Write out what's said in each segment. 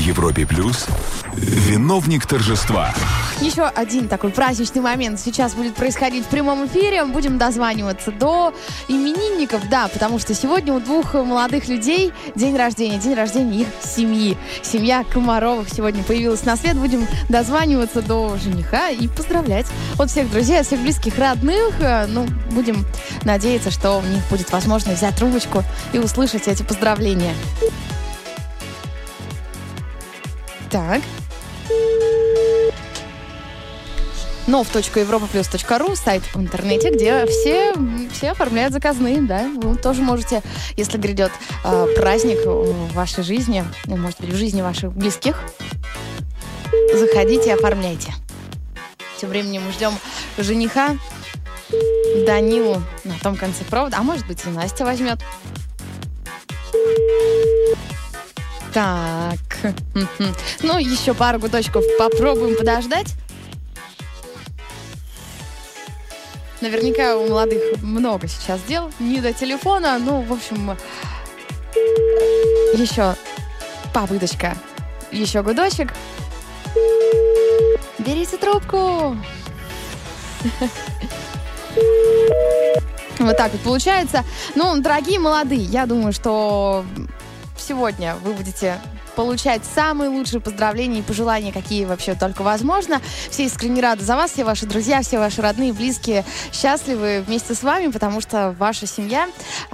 Европе Плюс виновник торжества. Еще один такой праздничный момент сейчас будет происходить в прямом эфире. Будем дозваниваться до именинников, да, потому что сегодня у двух молодых людей день рождения их семьи. Семья Комаровых сегодня появилась на свет. Будем дозваниваться до жениха и поздравлять от всех друзей, от всех близких, родных. Ну, будем надеяться, что у них будет возможность взять трубочку и услышать эти поздравления. Так. nov.europaplus.ru, сайт в интернете, где все оформляют заказные, да. Вы тоже можете, если грядет праздник в вашей жизни, может быть, в жизни ваших близких, заходите и оформляйте. Тем временем мы ждем жениха Данилу на том конце провода, а может быть, и Настя возьмет. Так. Ну, еще пару гудочков попробуем подождать. Наверняка у молодых много сейчас дел, не до телефона. Ну, в общем, еще попыточка, еще гудочек. Берите трубку. Вот так вот получается. Ну, дорогие молодые, я думаю, что сегодня вы будете получать самые лучшие поздравления и пожелания, какие вообще только возможно. Все искренне рады за вас, все ваши друзья, все ваши родные, близкие счастливы вместе с вами, потому что ваша семья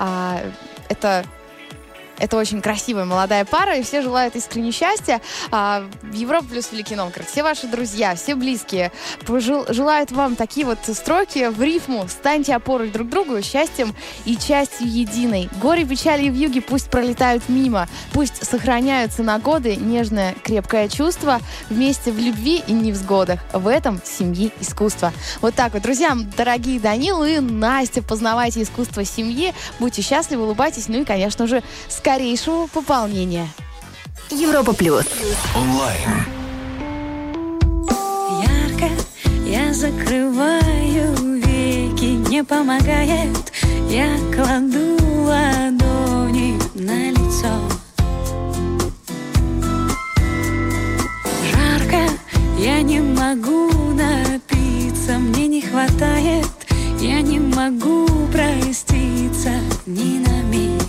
это очень красивая молодая пара, и все желают искренне счастья. Европа плюс Великий Новгород, все ваши друзья, все близкие желают вам такие вот строки в рифму. Станьте опорой друг другу, счастьем и частью единой. Горе, печали и вьюги пусть пролетают мимо, пусть сохраняются на годы нежное, крепкое чувство, вместе в любви и невзгодах. В этом семьи искусство. Вот так вот, друзья, дорогие Данил и Настя, познавайте искусство семьи, будьте счастливы, улыбайтесь, ну и, конечно же, скорейшего пополнения. Европа плюс. Онлайн. Ярко я закрываю веки, не помогает. Я кладу ладони на лицо. Жарко, я не могу напиться, мне не хватает. Я не могу проститься ни на миг.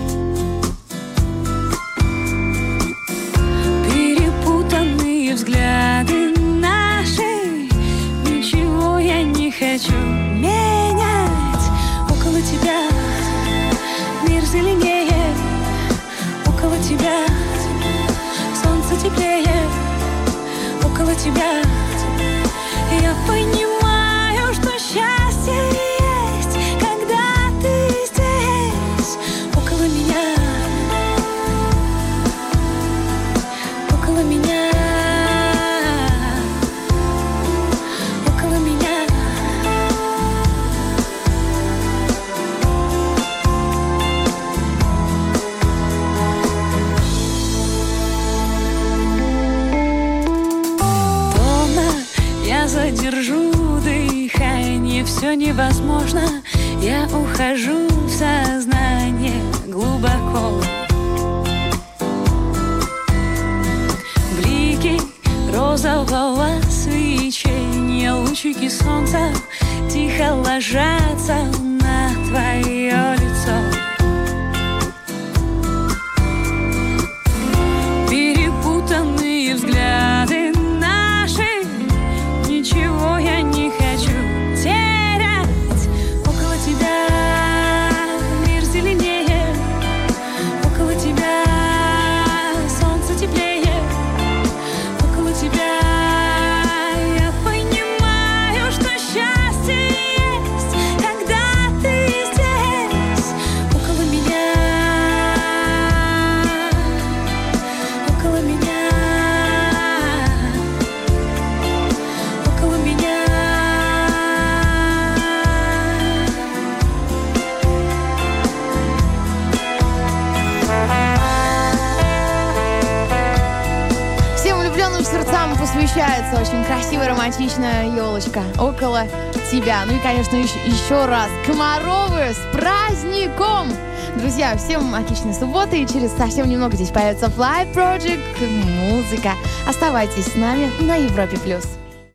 Взгляды наши, ничего я не хочу менять. Около тебя мир зеленее, около тебя солнце теплее, около тебя я понимаю, что счастье есть, когда ты здесь, около меня, около меня. Задержу дыхание, все невозможно. Я ухожу в сознание глубоко. Блики розового свечения, лучики солнца тихо ложатся на твое лицо. Перепутанные взгляды наши, ничего я не хочу терять. Около тебя мир зеленее, около тебя солнце теплее, около тебя я понимаю, что счастье есть, когда ты здесь, около меня, около меня. Посвящается очень красивая, романтичная елочка около тебя. Ну и, конечно, еще раз, Комаровы, с праздником! Друзья, всем отличной субботы. И через совсем немного здесь появится Flight Project, музыка. Оставайтесь с нами на Европе+.